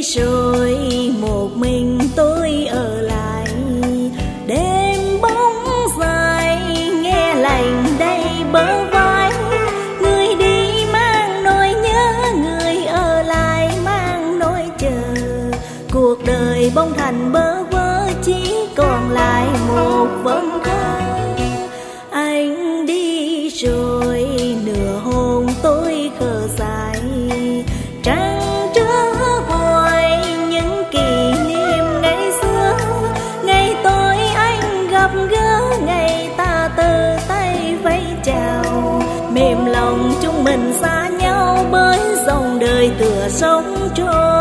rồi một mình tôi ở lại. Đêm bóng dài nghe lạnh đầy bờ vai. Người đi mang nỗi nhớ, người ở lại mang nỗi chờ. Cuộc đời bỗng thành bơ vơ, chỉ còn lại một vần thơ. Anh đi rồi nửa hôn tôi khờ dại, trăng trớ hoài những kỷ niệm ngày xưa. Ngày tôi anh gặp gỡ, ngày ta tơ tay vẫy chào. Mềm lòng chúng mình xa nhau bởi dòng đời tựa sóng trôi.